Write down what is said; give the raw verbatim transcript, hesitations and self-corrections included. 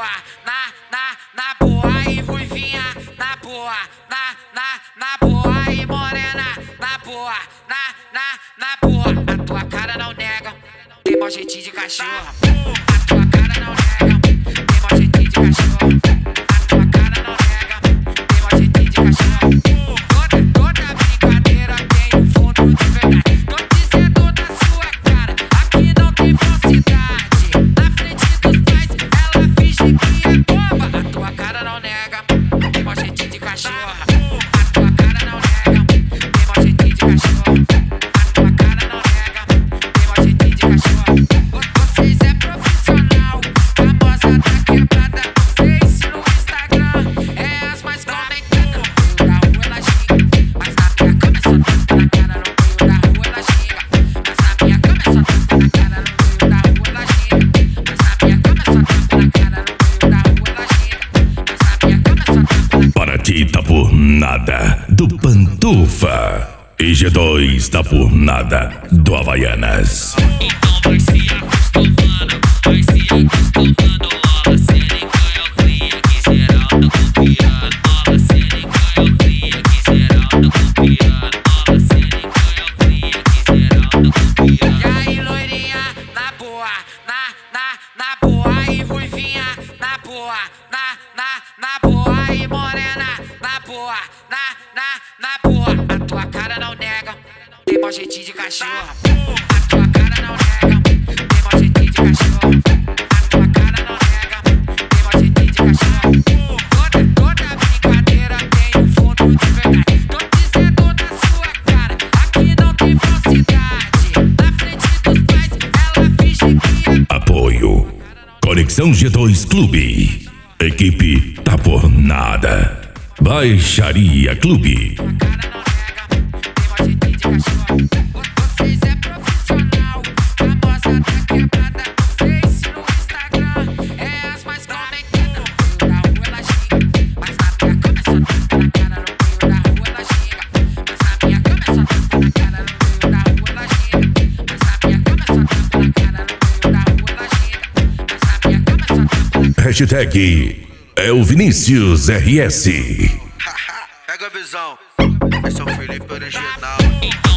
boa, na, na, na boa. E ruivinha, na boa, na, na, na boa. E morena, na boa, na, na, na boa. A tua cara não nega, tem mó jeitinho de cachorro. A tua cara não nega, tem mó jeitinho de cachorro. A tua cara não nega, tem mó jeitinho de cachorro. Toda, toda brincadeira tem um fundo de verdade. Tô dizendo na sua cara, aqui não tem falsidade. Na frente dos pais, ela finge que é boba. A tua cara não nega, tem mó jeitinho de cachorro. A tua cara não nega, tem mó jeitinho de cachorro. A tua cara não nega, tem mó jeitinho de cachorro. Vocês é profissional, famosa da quebrada no Face, no Instagram. É as mais comentadas. No meio da rua ela xinga, mas na minha cama é só tapa na cara. No meio da rua ela xinga, mas na minha cama é só tapa na cara. No meio da rua ela xinga, mas na minha cama é só tapa na cara. No meio da rua ela xinga, mas na minha cama é só tapa na cara. Paraty tá por nada, do Pantufa. E G dois tá por nada, do Havaianas. Então vai se acostumando, vai se acostumando. Ó, você nem canhocrinha que geral tá copiando. Ó, você nem canhocrinha que geral tá copiando. Ó, você nem canhocrinha que geral tá copiando. E aí, loirinha, na boa, na, na, na boa. E ruivinha, na boa, na, na, na boa. E morena, na boa, na, na, na boa. A tua cara não nega, tem mó jeitinho de cachorro. A tua cara não nega, tem mó jeitinho de cachorro. A tua cara não nega, tem mó jeitinho de cachorro. Toda, toda brincadeira tem um fundo de verdade. Tô dizendo na sua cara, aqui não tem falsidade. Na frente dos pais, ela finge que é. Apoio Conexão G dois Clube. Equipe tá por nada. Baixaria Clube. Tua cara não nega, tem mó jeitinho de cachorro. Vocês é profissional, famosa da quebrada no Face, no Instagram. É as mais comentadas. No meio da rua ela xinga, mas na minha cama é só tapa na cara. No meio da rua ela xinga, mas na minha cama é só tapa na cara. No meio da rua ela xinga, mas na minha cama é só tapa na cara. No meio da rua ela xinga, mas na minha cama é só tapa na cara. Hashtag é o Vinícius R S. Pega a visão, esse é o Felipe original. Então